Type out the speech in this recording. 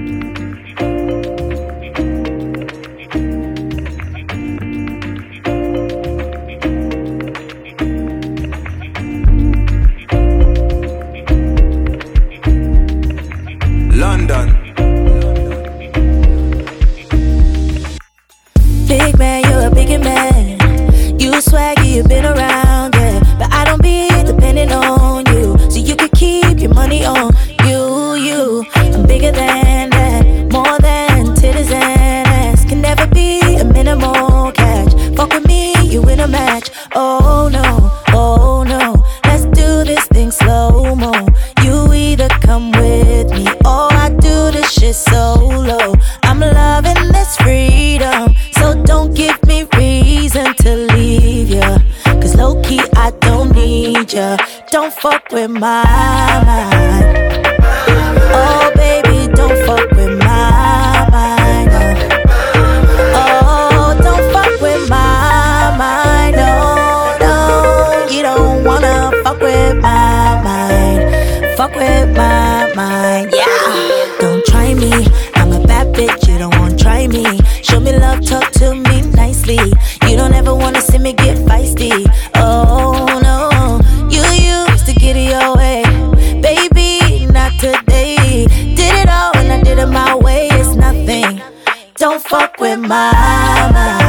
London. Big man, you're a bigger man. You swaggy, you've been around, yeah. But I don't be depending on you, so you could keep your money on you. I'm bigger than that, more than titties and ass. Can never be a minimal catch. Fuck with me, you win a match. Oh no, let's do this thing slow-mo. You either come with me or I do this shit solo. I'm loving this freedom, so don't give me reason to leave ya. Cause low-key I don't need ya. Don't fuck with my mind. Oh baby, don't fuck with my mind. Oh, don't fuck with my mind. No, you don't wanna fuck with my mind. Fuck with my mind, yeah. Don't try me, I'm a bad bitch, you don't wanna try me. Show me love, talk to me nicely. You don't ever wanna see me get feisty. Oh no, you used to get it your way. Baby, not today. Did it all and I did it my way, it's nothing. Don't fuck with my mind.